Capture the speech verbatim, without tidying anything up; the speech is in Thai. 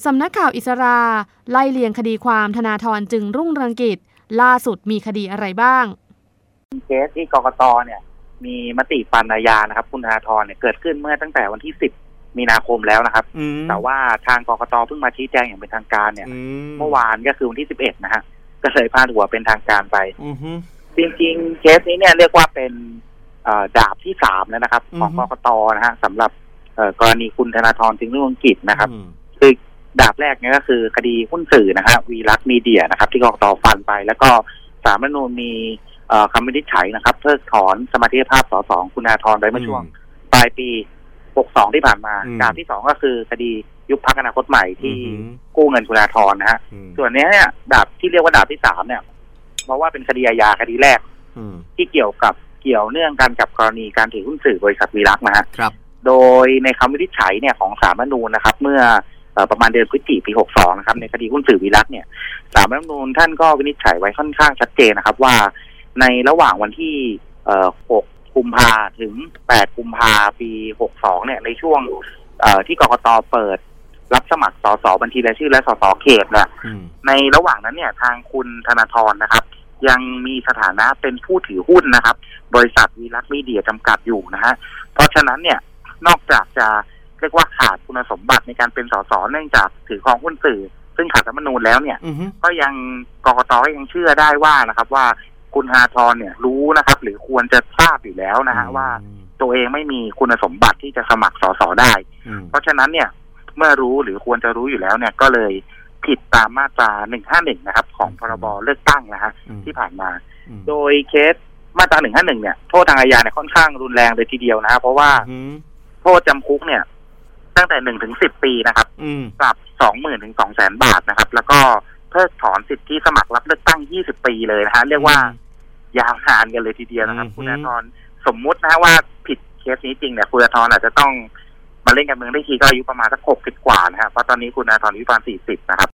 สำนักข่าวอิสราไล่เลียงคดีความธนาธรจึงรุ่งเรืองกิจล่าสุดมีคดีอะไรบ้างเคสที่กกตเนี่ยมีมติปานายานะครับคุณธนาธรเนี่ยเกิดขึ้นเมื่อตั้งแต่วันที่สิบมีนาคมแล้วนะครับแต่ว่าทางกกตเพิ่งมาชี้แจงอย่างเป็นทางการเนี่ยเมื่อวานก็คือวันที่สิบเอ็ดนะฮะก็เลยพาดหัวเป็นทางการไปจริงๆเคสนี้เนี่ยเรียกว่าเป็นดาบที่สามแล้วนะครับของกกตนะฮะสำหรับกรณีคุณธนาธรจึงรุ่งเรืองกิจนะครับคือดาบแรกเนี่ยก็คือคดีหุ้นสื่อนะฮะวีลักษณ์มีเดียนะครับที่กกตฟันไปแล้วก็ศาลรัฐธรรมนูญมีคำวินิจฉัยนะครับเพิกถอนสมาชิกภาพสสคุณธนาธรไปเมื่อช่วงปลายปีหกสิบสองที่ผ่านมาดาบที่สองก็คือคดียุบพรรคอนาคตใหม่ที่กู้เงินคุณธนาธรนะฮะส่วนนี้เนี่ยดาบที่เรียกว่าดาบที่สามเนี่ยเพราะว่าเป็นคดีอาญาคดีแรกที่เกี่ยวกับเกี่ยวเนื่องกันกับกรณีการถือหุ้นสื่อบริษัทวีลักษณ์นะฮะโดยในคำวินิจฉัยเนี่ยของศาลรัฐธรรมนูญนะครับเมื่อประมาณเดือนพฤศจิกายนปีหกสิบสองนะครับในคดีหุ้นสื่อวีลักษณ์เนี่ยศาลรัฐธรรมนูญท่านก็วินิจฉัยไว้ค่อนข้างชัดเจนนะครับว่าในระหว่างวันที่หกกุมภาถึงแปดกุมภาปีหกสิบสองเนี่ยในช่วงที่กกตเปิดรับสมัครสสบัญชีรายชื่อและสสเขตเนี่ยในระหว่างนั้นเนี่ยทางคุณธนาธรนะครับยังมีสถานะเป็นผู้ถือหุ้นนะครับบริษัทวีลักษณ์มีเดียจำกัดอยู่นะฮะเพราะฉะนั้นเนี่ยนอกจากจะเรียกว่าขาดคุณสมบัติในการเป็นสสเนื่องจากถือครองหุ้นสื่อซึ่งขัดรัฐธรรมนูญแล้วเนี่ย uh-huh. ก็ยังกกตก็ยังเชื่อได้ว่านะครับว่าคุณธนาธรเนี่ยรู้นะครับหรือควรจะทราบอยู่แล้วนะฮะ uh-huh. ว่าตัวเองไม่มีคุณสมบัติที่จะสมัครสสได้ uh-huh. เพราะฉะนั้นเนี่ยเมื่อรู้หรือควรจะรู้อยู่แล้วเนี่ยก็เลยผิดตามมาตราหนึ่งห้าหนึ่งนะครับของพรบเลือกตั้งนะฮะ uh-huh. ที่ผ่านมา uh-huh. โดยเคสมาตราหนึ่งห้าหนึ่งเนี่ยโทษทางอาญาเนี่ยค่อนข้างรุนแรงเลยทีเดียวนะเพราะว่า uh-huh. โทษจำคุกเนี่ยตั้งแต่หนึ่งถึงสิบปีนะครับปรับสองหมื่นถึงสองแสนบาทนะครับแล้วก็เพิกถอนสิทธิสมัครรับเลือกตั้งยี่สิบปีเลยนะฮะเรียกว่ายาวนานกันเลยทีเดียวนะครับคุณธนาธรสมมุตินะว่าผิดเคสนี้จริงเนี่ยคุณธนาธรอาจจะต้องมาเล่นการเมืองได้ทีก็อายุประมาณสักหกสิบกว่านะฮะเพราะตอนนี้คุณธนาธรอายุประมาณสี่สิบนะครับ